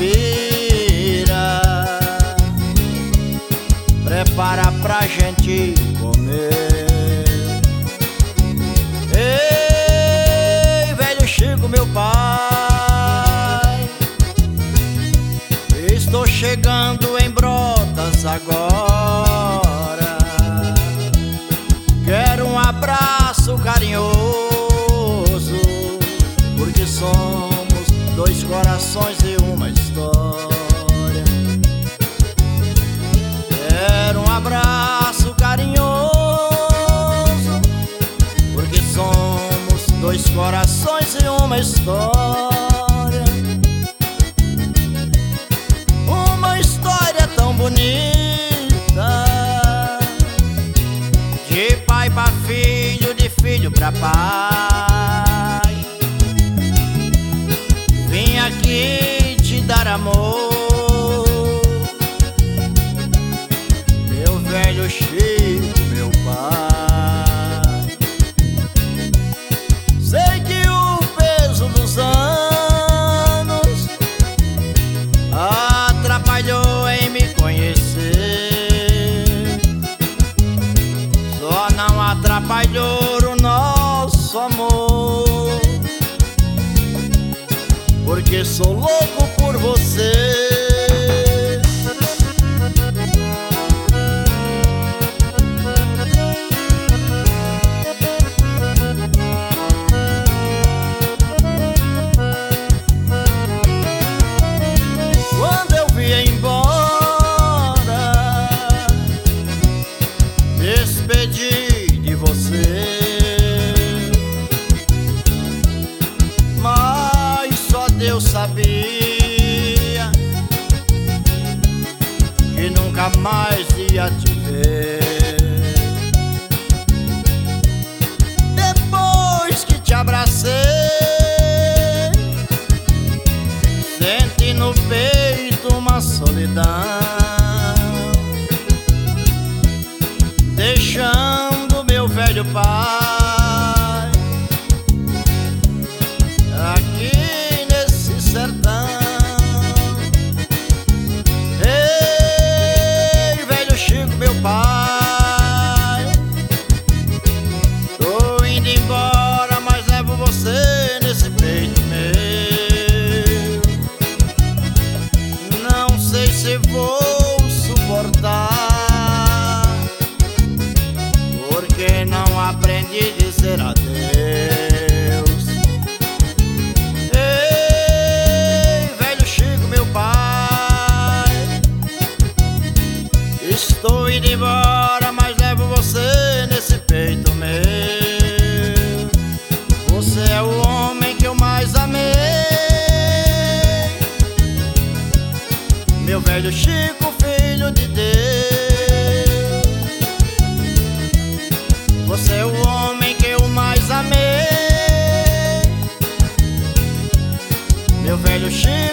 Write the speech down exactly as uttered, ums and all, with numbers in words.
vira, prepara pra gente comer. Ei, velho Chico, meu pai, estou chegando em Brotas agora. Quero um abraço carinhoso, porque somos dois corações e uma história. Quero um abraço carinhoso, porque somos dois corações e uma história. Uma história tão bonita, de pai pra filho, de filho pra pai. Vim aqui te dar amor, meu velho Chico, meu pai. Sei que o peso dos anos atrapalhou em me conhecer, só não atrapalhou o nosso amor, porque sou louco por você. Quando eu vim embora, despedi de você, mas só Deus sabia que nunca mais ia te ver. Depois que te abracei, senti no peito uma solidão, deixando meu velho pai aqui nesse sertão. Ei, velho Chico, meu pai, tô indo embora, mas levo você nesse peito meu. Não sei se vou suportar, porque não aprendi a dizer adeus. Ei, velho Chico, meu pai, estou indo embora, mas levo você nesse peito meu. Você é o homem que eu mais amei, meu velho Chico, filho de Deus. Você é o homem que eu mais amei, meu velho Chico,